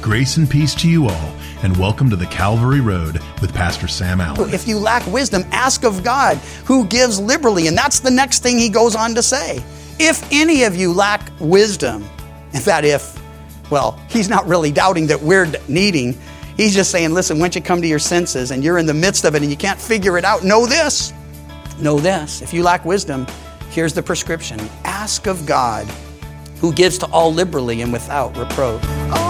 Grace and peace to you all, and welcome to the Calvary Road with Pastor Sam Allen. If you lack wisdom, ask of God, who gives liberally. And that's the next thing he goes on to say. If any of you lack wisdom, he's not really doubting that we're needing. He's just saying, listen, once you come to your senses and you're in the midst of it and you can't figure it out, know this. If you lack wisdom, here's the prescription. Ask of God, who gives to all liberally and without reproach.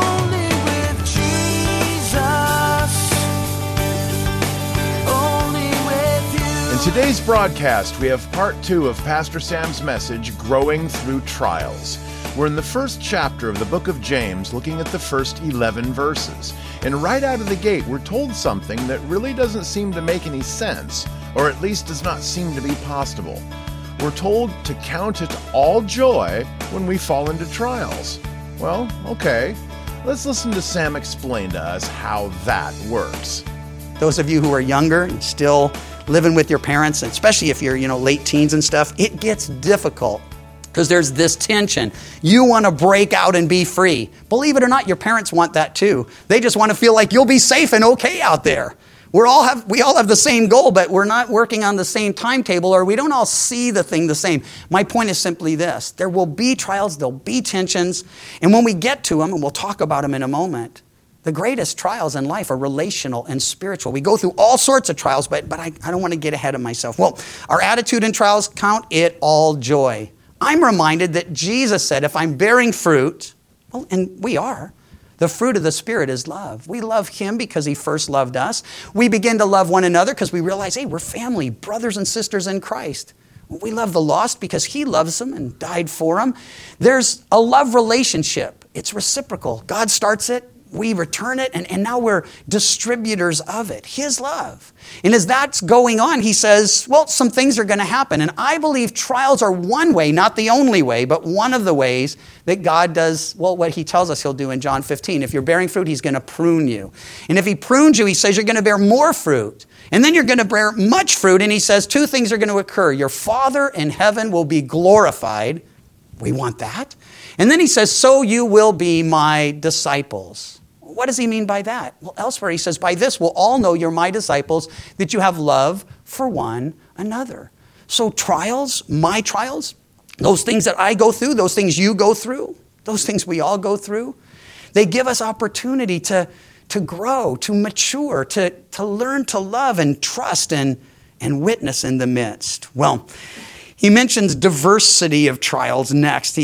In today's broadcast, we have part 2 of Pastor Sam's message, Growing Through Trials. We're in the first chapter of the book of James, looking at the first 11 verses. And right out of the gate, we're told something that really doesn't seem to make any sense, or at least does not seem to be possible. We're told to count it all joy when we fall into trials. Well, okay. Let's listen to Sam explain to us how that works. Those of you who are younger and still living with your parents, especially if you're, late teens and stuff, it gets difficult because there's this tension. You want to break out and be free. Believe it or not, your parents want that too. They just want to feel like you'll be safe and okay out there. We all have the same goal, but we're not working on the same timetable, or we don't all see the thing the same. My point is simply this. There will be trials, there'll be tensions, and when we get to them, and we'll talk about them in a moment, the greatest trials in life are relational and spiritual. We go through all sorts of trials, but I don't want to get ahead of myself. Well, our attitude in trials, count it all joy. I'm reminded that Jesus said, if I'm bearing fruit, well, and we are, the fruit of the Spirit is love. We love Him because He first loved us. We begin to love one another because we realize, hey, we're family, brothers and sisters in Christ. We love the lost because He loves them and died for them. There's a love relationship. It's reciprocal. God starts it. We return it, and now we're distributors of it, His love. And as that's going on, He says, well, some things are going to happen. And I believe trials are one way, not the only way, but one of the ways that God does, what He tells us He'll do in John 15. If you're bearing fruit, He's going to prune you. And if He prunes you, He says you're going to bear more fruit. And then you're going to bear much fruit, and He says 2 things are going to occur. Your Father in heaven will be glorified. We want that. And then He says, so you will be my disciples. What does He mean by that? Well, elsewhere He says, by this we'll all know you're my disciples, that you have love for one another. So trials, my trials, those things that I go through, those things you go through, those things we all go through, they give us opportunity to grow, to mature, to learn to love and trust and witness in the midst. Well, he mentions diversity of trials next.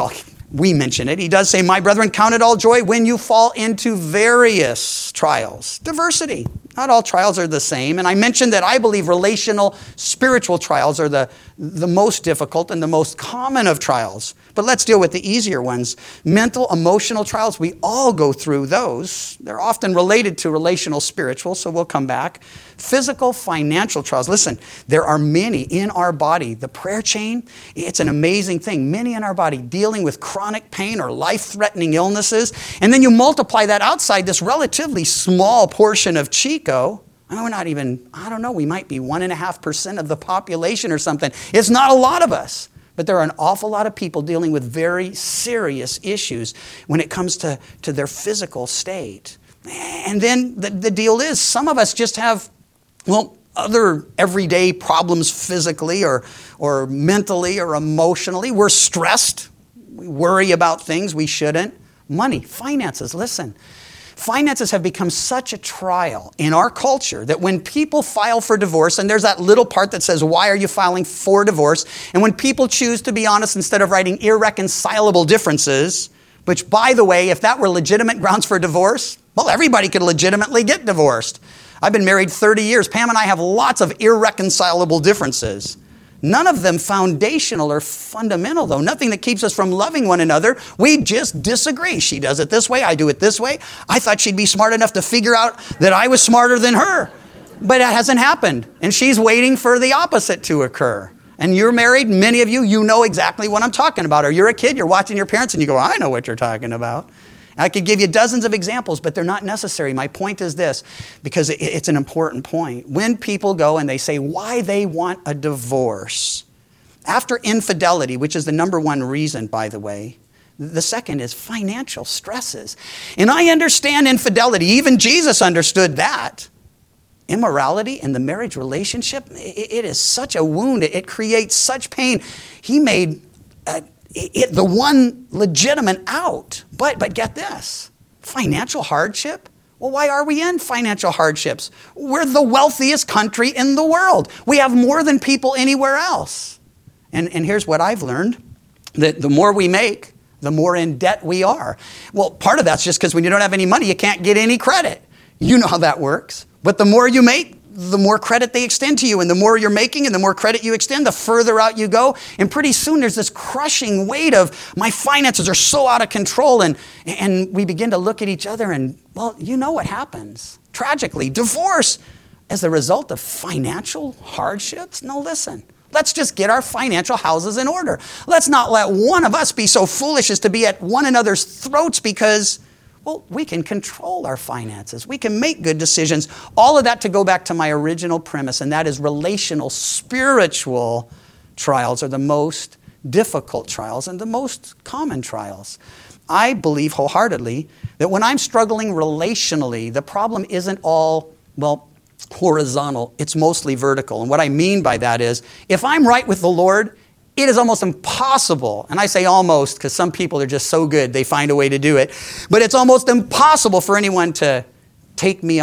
We mention it. He does say, my brethren, count it all joy when you fall into various trials. Diversity. Not all trials are the same. And I mentioned that I believe relational, spiritual trials are the most difficult and the most common of trials. But let's deal with the easier ones. Mental, emotional trials, we all go through those. They're often related to relational, spiritual, so we'll come back. Physical, financial trials. Listen, there are many in our body. The prayer chain, it's an amazing thing. Many in our body dealing with chronic pain or life-threatening illnesses. And then you multiply that outside this relatively small portion of Chico. We're not even, we might be 1.5% of the population or something. It's not a lot of us. But there are an awful lot of people dealing with very serious issues when it comes to their physical state. And then the deal is, some of us just have, other everyday problems physically or mentally or emotionally. We're stressed. We worry about things we shouldn't. Money, finances, listen. Finances have become such a trial in our culture that when people file for divorce, and there's that little part that says, why are you filing for divorce? And when people choose to be honest, instead of writing irreconcilable differences, which, by the way, if that were legitimate grounds for divorce, well, everybody could legitimately get divorced. I've been married 30 years. Pam and I have lots of irreconcilable differences. None of them foundational or fundamental, though. Nothing that keeps us from loving one another. We just disagree. She does it this way. I do it this way. I thought she'd be smart enough to figure out that I was smarter than her. But it hasn't happened. And she's waiting for the opposite to occur. And you're married, many of you know exactly what I'm talking about. Or you're a kid, you're watching your parents, and you go, I know what you're talking about. I could give you dozens of examples, but they're not necessary. My point is this, because it's an important point. When people go and they say why they want a divorce, after infidelity, which is the number one reason, by the way, The second is financial stresses. And I understand infidelity. Even Jesus understood that. Immorality in the marriage relationship, it is such a wound. It creates such pain. He made the one legitimate out. But get this, financial hardship? Well, why are we in financial hardships? We're the wealthiest country in the world. We have more than people anywhere else. And here's what I've learned, that the more we make, the more in debt we are. Well, part of that's just because when you don't have any money, you can't get any credit. You know how that works. But the more you make, the more credit they extend to you. And the more you're making and the more credit you extend, the further out you go. And pretty soon there's this crushing weight of my finances are so out of control. And we begin to look at each other and, well, you know what happens. Tragically, divorce as a result of financial hardships. No, listen. Let's just get our financial houses in order. Let's not let one of us be so foolish as to be at one another's throats because, well, we can control our finances. We can make good decisions. All of that to go back to my original premise, and that is relational, spiritual trials are the most difficult trials and the most common trials. I believe wholeheartedly that when I'm struggling relationally, the problem isn't all, well, horizontal. It's mostly vertical. And what I mean by that is, if I'm right with the Lord, it is almost impossible, and I say almost because some people are just so good, they find a way to do it, but it's almost impossible for anyone to take me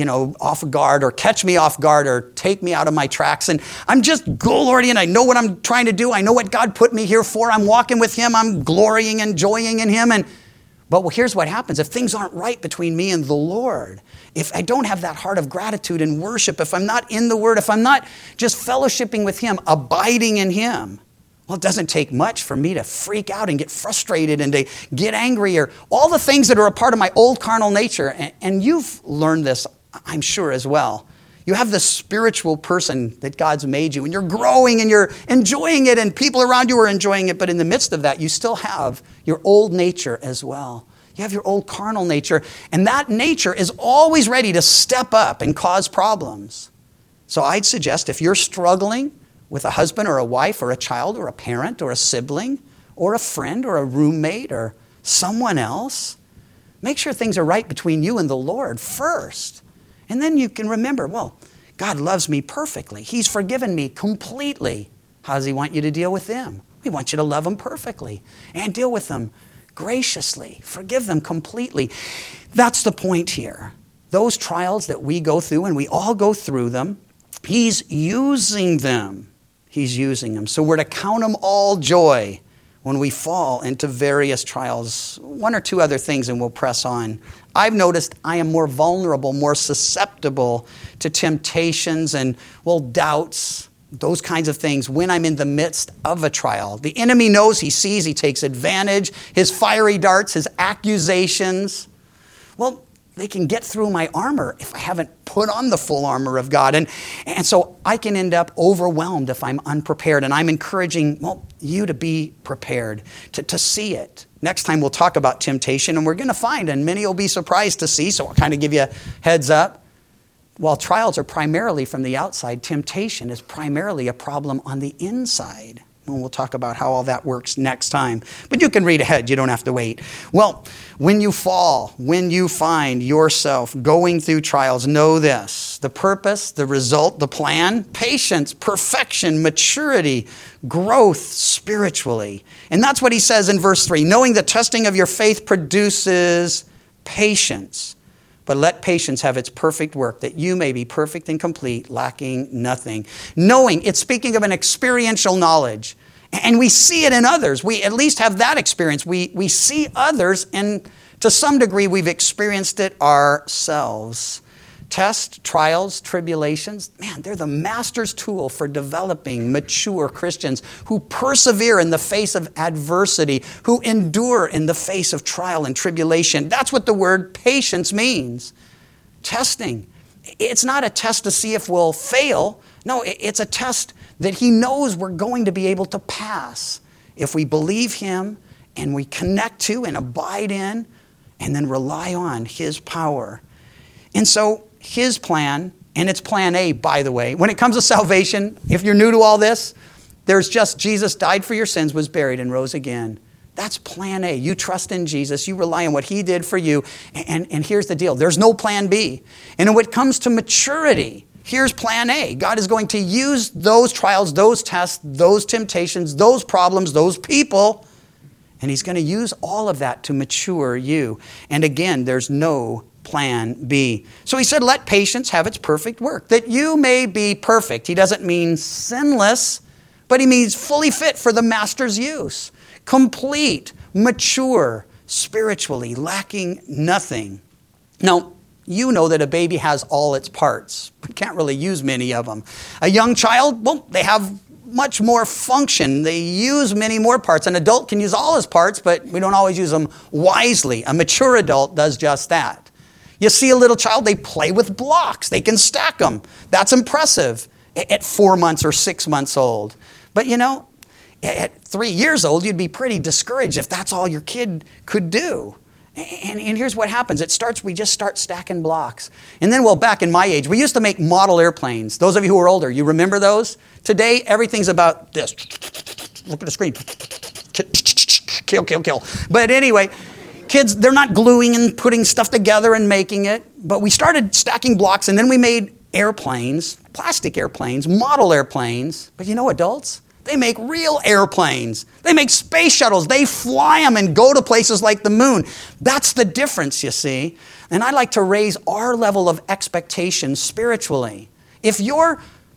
off guard or catch me off guard or take me out of my tracks. And I'm just glorying, and I know what I'm trying to do. I know what God put me here for. I'm walking with Him. I'm glorying and joying in Him. But here's what happens. If things aren't right between me and the Lord, if I don't have that heart of gratitude and worship, if I'm not in the Word, if I'm not just fellowshipping with Him, abiding in Him, well, it doesn't take much for me to freak out and get frustrated and to get angry or all the things that are a part of my old carnal nature. And you've learned this, I'm sure, as well. You have this spiritual person that God's made you, and you're growing and you're enjoying it, and people around you are enjoying it. But in the midst of that, you still have your old nature as well. You have your old carnal nature, and that nature is always ready to step up and cause problems. So I'd suggest if you're struggling with a husband or a wife or a child or a parent or a sibling or a friend or a roommate or someone else, make sure things are right between you and the Lord first. And then you can remember, well, God loves me perfectly. He's forgiven me completely. How does He want you to deal with them? He wants you to love them perfectly and deal with them graciously. Forgive them completely. That's the point here. Those trials that we go through, and we all go through them, He's using them. He's using them. So we're to count them all joy when we fall into various trials. One or two other things and we'll press on. I've noticed I am more vulnerable, more susceptible to temptations and, well, doubts, those kinds of things when I'm in the midst of a trial. The enemy knows, he sees, he takes advantage. His fiery darts, his accusations, well, they can get through my armor if I haven't put on the full armor of God. And so I can end up overwhelmed if I'm unprepared. And I'm encouraging, well, you to be prepared, to see it. Next time we'll talk about temptation, and we're going to find, and many will be surprised to see, so I'll kind of give you a heads up. While trials are primarily from the outside, temptation is primarily a problem on the inside. And we'll talk about how all that works next time. But you can read ahead. You don't have to wait. Well, when you fall, when you find yourself going through trials, know this. The purpose, the result, the plan, patience, perfection, maturity, growth spiritually. And that's what he says in verse 3. Knowing the testing of your faith produces patience. But let patience have its perfect work, that you may be perfect and complete, lacking nothing. Knowing, it's speaking of an experiential knowledge. And we see it in others. We at least have that experience. We see others, and to some degree we've experienced it ourselves. Tests, trials, tribulations, man, they're the master's tool for developing mature Christians who persevere in the face of adversity, who endure in the face of trial and tribulation. That's what the word patience means. Testing. It's not a test to see if we'll fail. No, it's a test that he knows we're going to be able to pass if we believe him and we connect to and abide in and then rely on his power. And so his plan, and it's plan A, by the way. When it comes to salvation, if you're new to all this, there's just Jesus died for your sins, was buried, and rose again. That's plan A. You trust in Jesus. You rely on what he did for you. And here's the deal. There's no plan B. And when it comes to maturity, here's plan A. God is going to use those trials, those tests, those temptations, those problems, those people, and he's going to use all of that to mature you. And again, there's no plan B. So he said, let patience have its perfect work, that you may be perfect. He doesn't mean sinless, but he means fully fit for the master's use. Complete, mature, spiritually, lacking nothing. Now, you know that a baby has all its parts, but can't really use many of them. A young child, well, they have much more function. They use many more parts. An adult can use all his parts, but we don't always use them wisely. A mature adult does just that. You see a little child, they play with blocks. They can stack them. That's impressive at 4 months or 6 months old. But you know, at 3 years old, you'd be pretty discouraged if that's all your kid could do. And here's what happens. We just start stacking blocks. And then, well, back in my age, we used to make model airplanes. Those of you who are older, you remember those? Today, everything's about this. Look at the screen. Kill, kill, kill. But anyway, kids, they're not gluing and putting stuff together and making it. But we started stacking blocks, and then we made airplanes, plastic airplanes, model airplanes. But you know, adults? They make real airplanes. They make space shuttles. They fly them and go to places like the moon. That's the difference, you see. And I like to raise our level of expectation spiritually. If you're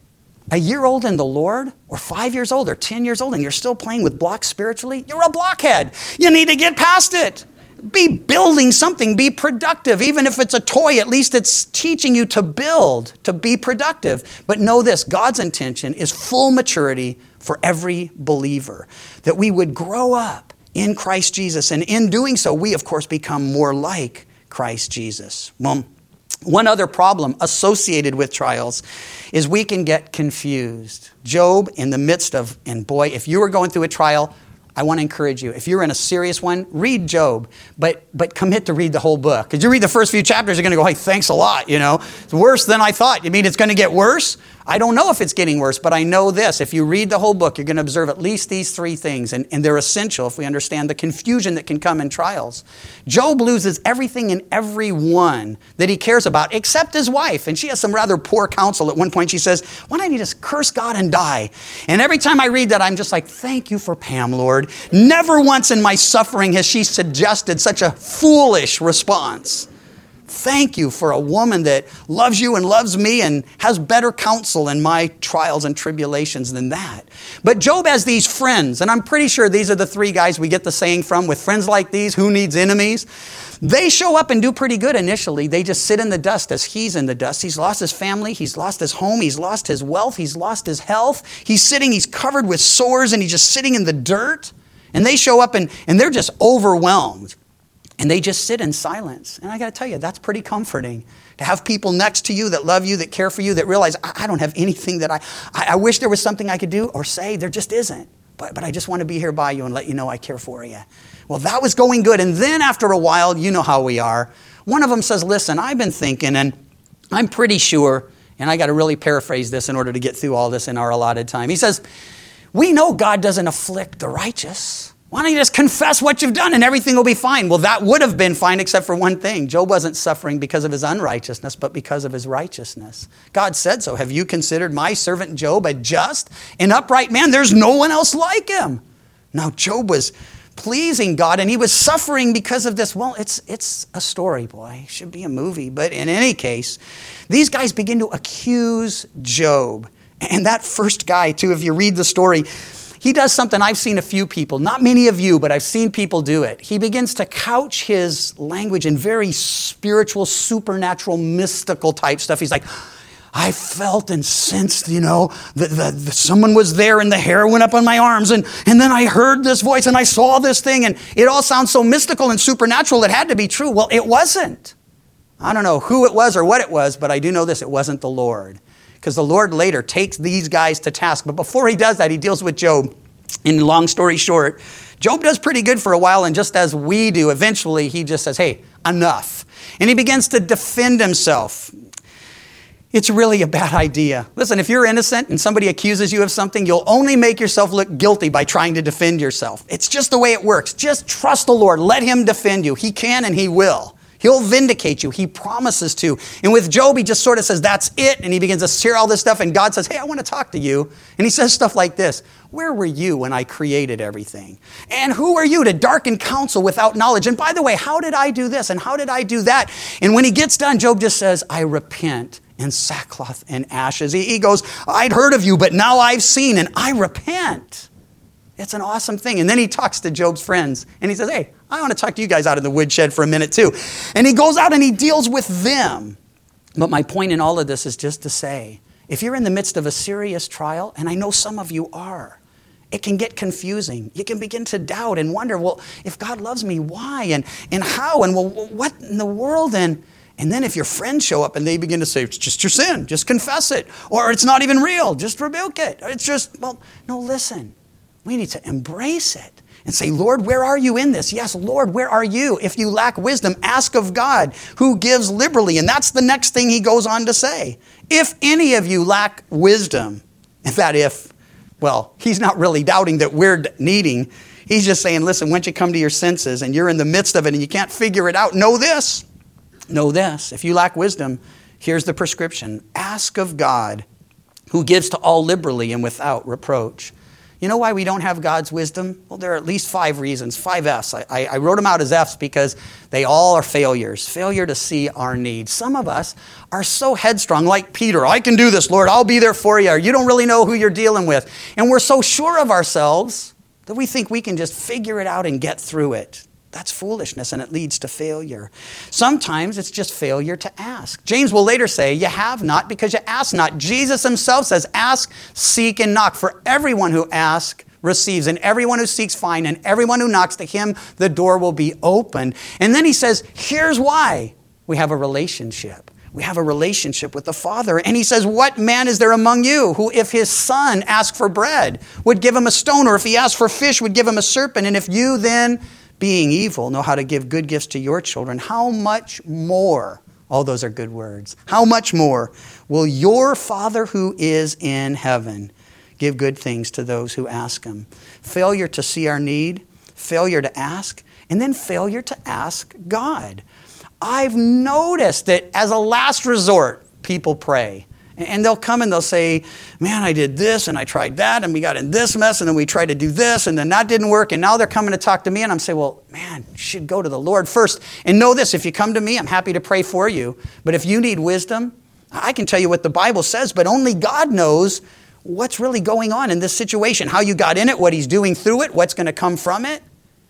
a year old in the Lord, or 5 years old, or 10 years old, and you're still playing with blocks spiritually, you're a blockhead. You need to get past it. Be building something. Be productive. Even if it's a toy, at least it's teaching you to build, to be productive. But know this, God's intention is full maturity for every believer, that we would grow up in Christ Jesus. And in doing so, we, of course, become more like Christ Jesus. Well, one other problem associated with trials is we can get confused. Job, in the midst of, and boy, if you were going through a trial, I want to encourage you. If you're in a serious one, read Job, but commit to read the whole book. Because you read the first few chapters, you're going to go, hey, thanks a lot, you know. It's worse than I thought. You mean it's going to get worse? I don't know if it's getting worse, but I know this. If you read the whole book, you're going to observe at least these three things, and they're essential if we understand the confusion that can come in trials. Job loses everything and everyone that he cares about except his wife, and she has some rather poor counsel. At one point she says, why don't you just curse God and die? And every time I read that, I'm just like, thank you for Pam, Lord. Never once in my suffering has she suggested such a foolish response. Thank you for a woman that loves you and loves me and has better counsel in my trials and tribulations than that. But Job has these friends, and I'm pretty sure these are the three guys we get the saying from. With friends like these, who needs enemies? They show up and do pretty good initially. They just sit in the dust as he's in the dust. He's lost his family. He's lost his home. He's lost his wealth. He's lost his health. He's covered with sores, and he's just sitting in the dirt. And they show up and they're just overwhelmed. And they just sit in silence. And I got to tell you, that's pretty comforting. To have people next to you that love you, that care for you, that realize, I don't have anything that I wish there was something I could do or say. There just isn't. But I just want to be here by you and let you know I care for you. Well, that was going good. And then after a while, you know how we are. One of them says, listen, I've been thinking, and I'm pretty sure, and I got to really paraphrase this in order to get through all this in our allotted time. He says, we know God doesn't afflict the righteous. Why don't you just confess what you've done and everything will be fine? Well, that would have been fine except for one thing. Job wasn't suffering because of his unrighteousness, but because of his righteousness. God said so. Have you considered my servant Job a just and upright man? There's no one else like him. Now, Job was pleasing God, and he was suffering because of this. Well, it's a story, boy. It should be a movie. But in any case, these guys begin to accuse Job. And that first guy, too, if you read the story, he does something I've seen a few people, not many of you, but I've seen people do it. He begins to couch his language in very spiritual, supernatural, mystical type stuff. He's like, I felt and sensed, that someone was there and the hair went up on my arms. And then I heard this voice and I saw this thing. And it all sounds so mystical and supernatural. It had to be true. Well, it wasn't. I don't know who it was or what it was, but I do know this. It wasn't the Lord. Because the Lord later takes these guys to task. But before he does that, he deals with Job. And long story short, Job does pretty good for a while. And just as we do, eventually he just says, hey, enough. And he begins to defend himself. it's really a bad idea. Listen, if you're innocent and somebody accuses you of something, you'll only make yourself look guilty by trying to defend yourself. It's just the way it works. Just trust the Lord. Let him defend you. He can and he will. He'll vindicate you. He promises to. And with Job, he just sort of says, that's it. And he begins to share all this stuff. And God says, hey, I want to talk to you. And he says stuff like this. Where were you when I created everything? And who are you to darken counsel without knowledge? And by the way, how did I do this? And how did I do that? And when he gets done, Job just says, I repent in sackcloth and ashes. He goes, I'd heard of you, but now I've seen and I repent. It's an awesome thing. And then he talks to Job's friends and he says, hey, I want to talk to you guys out in the woodshed for a minute too. And he goes out and he deals with them. But my point in all of this is just to say, if you're in the midst of a serious trial, and I know some of you are, it can get confusing. You can begin to doubt and wonder, well, if God loves me, why? And how? And well, what in the world? And then if your friends show up and they begin to say, it's just your sin, just confess it. Or it's not even real, just rebuke it. It's just, well, no, listen. We need to embrace it and say, Lord, where are you in this? Yes, Lord, where are you? If you lack wisdom, ask of God who gives liberally. And that's the next thing he goes on to say. If any of you lack wisdom, he's not really doubting that we're needing. He's just saying, listen, once you come to your senses and you're in the midst of it and you can't figure it out, know this. Know this. If you lack wisdom, here's the prescription. Ask of God who gives to all liberally and without reproach. You know why we don't have God's wisdom? Well, there are at least 5 reasons, 5 F's. I wrote them out as F's because they all are failures. Failure to see our needs. Some of us are so headstrong, like Peter. I can do this, Lord. I'll be there for you. Or you don't really know who you're dealing with. And we're so sure of ourselves that we think we can just figure it out and get through it. That's foolishness, and it leads to failure. Sometimes it's just failure to ask. James will later say, you have not because you ask not. Jesus himself says, ask, seek, and knock. For everyone who asks receives, and everyone who seeks finds, and everyone who knocks, to him the door will be opened. And then he says, here's why. We have a relationship. We have a relationship with the Father. And he says, what man is there among you who, if his son asked for bread, would give him a stone, or if he asked for fish, would give him a serpent? And if you then, being evil, know how to give good gifts to your children, how much more, all those are good words, how much more will your Father who is in heaven give good things to those who ask him? Failure to see our need, failure to ask, and then failure to ask God. I've noticed that as a last resort, people pray. And they'll come and they'll say, man, I did this and I tried that and we got in this mess and then we tried to do this and then that didn't work. And now they're coming to talk to me and I'm saying, well, man, you should go to the Lord first. And know this, if you come to me, I'm happy to pray for you. But if you need wisdom, I can tell you what the Bible says, but only God knows what's really going on in this situation, how you got in it, what he's doing through it, what's going to come from it.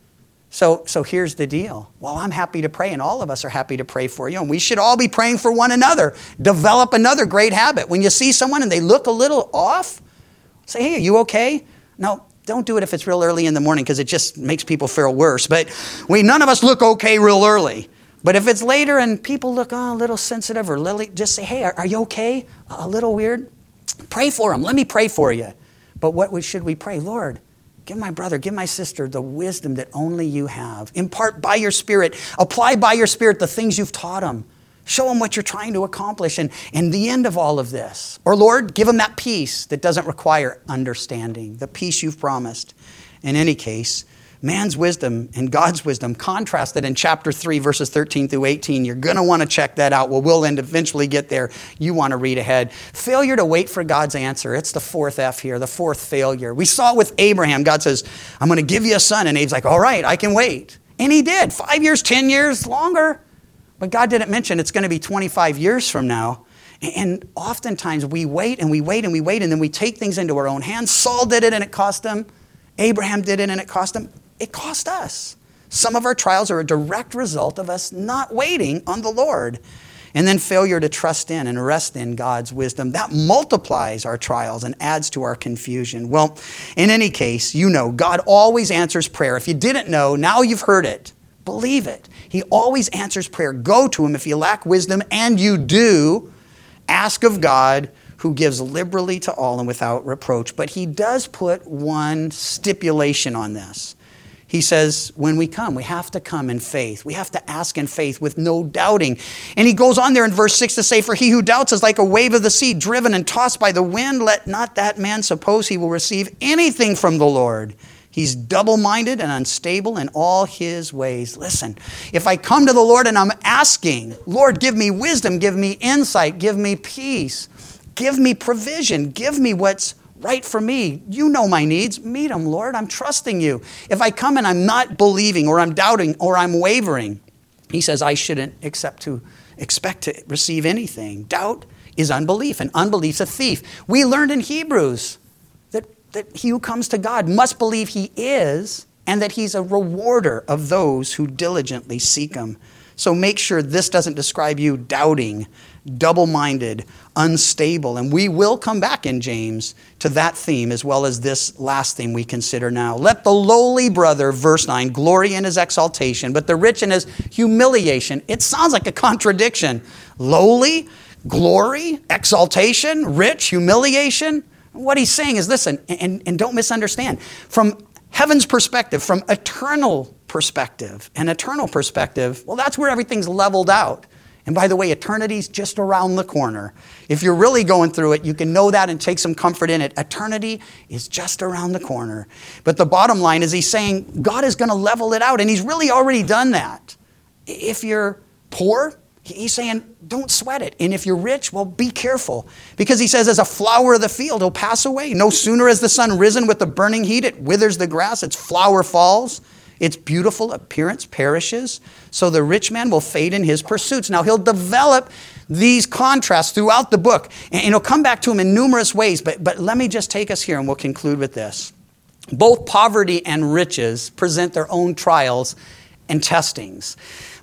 So here's the deal. Well, I'm happy to pray, and all of us are happy to pray for you, and we should all be praying for one another. Develop another great habit. When you see someone and they look a little off, say, hey, are you okay? No, don't do it if it's real early in the morning because it just makes people feel worse. But none of us look okay real early. But if it's later and people look a little sensitive or just say, hey, are you okay? A little weird? Pray for them. Let me pray for you. But what should we pray? Lord, give my brother, give my sister the wisdom that only you have. Impart by your Spirit, apply by your Spirit the things you've taught them. Show them what you're trying to accomplish and the end of all of this. Or Lord, give them that peace that doesn't require understanding, the peace you've promised. In any case, man's wisdom and God's wisdom contrasted in chapter 3, verses 13 through 18. You're going to want to check that out. Well, we'll eventually get there. You want to read ahead. Failure to wait for God's answer. It's the 4th F here, the 4th failure. We saw it with Abraham. God says, I'm going to give you a son. And Abe's like, all right, I can wait. And he did. 5 years, 10 years, longer. But God didn't mention it's going to be 25 years from now. And oftentimes we wait and we wait and we wait, and then we take things into our own hands. Saul did it and it cost him. Abraham did it and it cost him. It cost us. Some of our trials are a direct result of us not waiting on the Lord. And then failure to trust in and rest in God's wisdom. That multiplies our trials and adds to our confusion. Well, in any case, you know, God always answers prayer. If you didn't know, now you've heard it. Believe it. He always answers prayer. Go to him if you lack wisdom, and you do. Ask of God, who gives liberally to all and without reproach. But he does put one stipulation on this. He says, when we come, we have to come in faith. We have to ask in faith with no doubting. And he goes on there in verse 6 to say, for he who doubts is like a wave of the sea, driven and tossed by the wind. Let not that man suppose he will receive anything from the Lord. He's double-minded and unstable in all his ways. Listen, if I come to the Lord and I'm asking, Lord, give me wisdom, give me insight, give me peace, give me provision, give me what's right for me. You know my needs. Meet them, Lord. I'm trusting you. If I come and I'm not believing or I'm doubting or I'm wavering, he says I shouldn't expect to receive anything. Doubt is unbelief, and unbelief's a thief. We learned in Hebrews that he who comes to God must believe he is, and that he's a rewarder of those who diligently seek him. So make sure this doesn't describe you doubting, double-minded, unstable. And we will come back in James to that theme as well as this last theme we consider now. Let the lowly brother, verse 9, glory in his exaltation, but the rich in his humiliation. It sounds like a contradiction. Lowly, glory, exaltation, rich, humiliation. What he's saying is, listen, and don't misunderstand. From heaven's perspective, from eternal perspective, well, that's where everything's leveled out. And by the way, eternity's just around the corner. If you're really going through it, you can know that and take some comfort in it. Eternity is just around the corner. But the bottom line is he's saying God is going to level it out, and he's really already done that. If you're poor, he's saying, don't sweat it. And if you're rich, well, be careful. Because he says, as a flower of the field, it'll pass away. No sooner has the sun risen with the burning heat, it withers the grass, its flower falls. Its beautiful appearance perishes. So the rich man will fade in his pursuits. Now, he'll develop these contrasts throughout the book. And he'll come back to them in numerous ways. But let me just take us here, and we'll conclude with this. Both poverty and riches present their own trials and testings.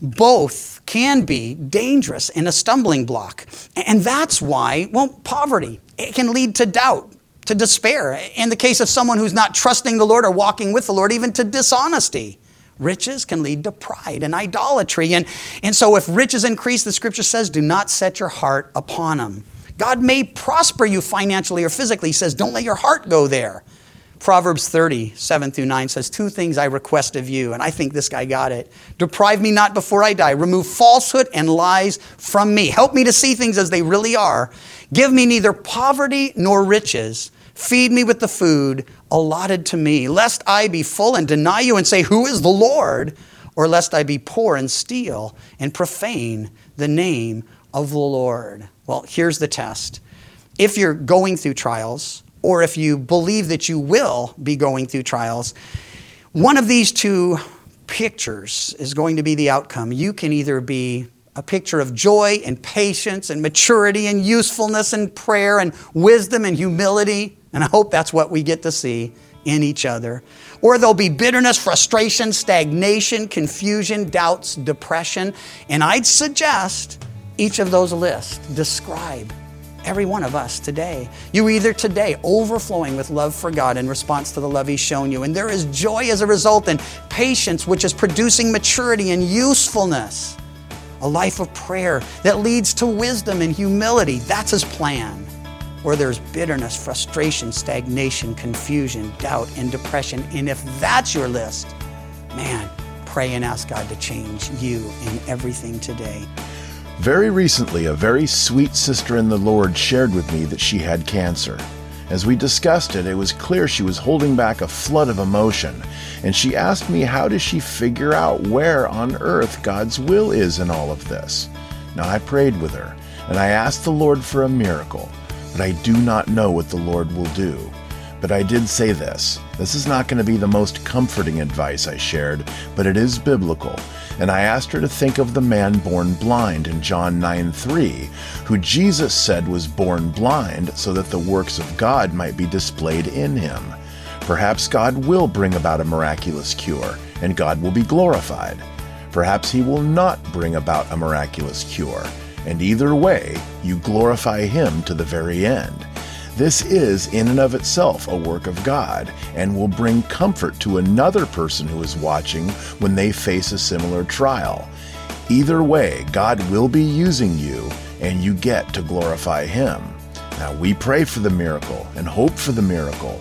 Both can be dangerous and a stumbling block. And that's why, poverty, it can lead to doubt, to despair. In the case of someone who's not trusting the Lord or walking with the Lord, even to dishonesty. Riches can lead to pride and idolatry. And so if riches increase, the scripture says, do not set your heart upon them. God may prosper you financially or physically. He says, don't let your heart go there. Proverbs 30, 7-9 says, 2 things I request of you. And I think this guy got it. Deprive me not before I die. Remove falsehood and lies from me. Help me to see things as they really are. Give me neither poverty nor riches. Feed me with the food allotted to me, lest I be full and deny you and say, who is the Lord? Or lest I be poor and steal and profane the name of the Lord. Well, here's the test. If you're going through trials, or if you believe that you will be going through trials, one of these 2 pictures is going to be the outcome. You can either be a picture of joy and patience and maturity and usefulness and prayer and wisdom and humility, and I hope that's what we get to see in each other. Or there'll be bitterness, frustration, stagnation, confusion, doubts, depression, and I'd suggest each of those lists describe every one of us today. You either today overflowing with love for God in response to the love He's shown you, and there is joy as a result, and patience, which is producing maturity and usefulness. A life of prayer that leads to wisdom and humility. That's His plan. Or there's bitterness, frustration, stagnation, confusion, doubt, and depression. And if that's your list, man, pray and ask God to change you in everything today. Very recently, a very sweet sister in the Lord shared with me that she had cancer. As we discussed it, it was clear she was holding back a flood of emotion, and she asked me how does she figure out where on earth God's will is in all of this. Now, I prayed with her, and I asked the Lord for a miracle, but I do not know what the Lord will do. But I did say this. This is not going to be the most comforting advice I shared, but it is biblical. And I asked her to think of the man born blind in John 9:3, who Jesus said was born blind so that the works of God might be displayed in him. Perhaps God will bring about a miraculous cure, and God will be glorified. Perhaps He will not bring about a miraculous cure, and either way, you glorify Him to the very end. This is, in and of itself, a work of God and will bring comfort to another person who is watching when they face a similar trial. Either way, God will be using you, and you get to glorify Him. Now, we pray for the miracle and hope for the miracle,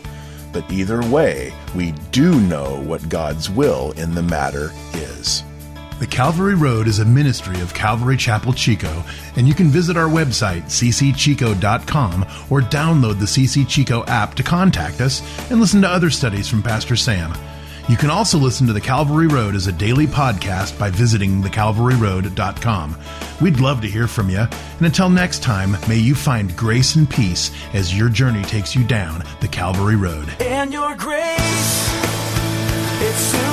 But either way, we do know what God's will in the matter is. The Calvary Road is a ministry of Calvary Chapel Chico, and you can visit our website, ccchico.com, or download the CC Chico app to contact us and listen to other studies from Pastor Sam. You can also listen to The Calvary Road as a daily podcast by visiting thecalvaryroad.com. We'd love to hear from you, and until next time, may you find grace and peace as your journey takes you down the Calvary Road. And your grace, it's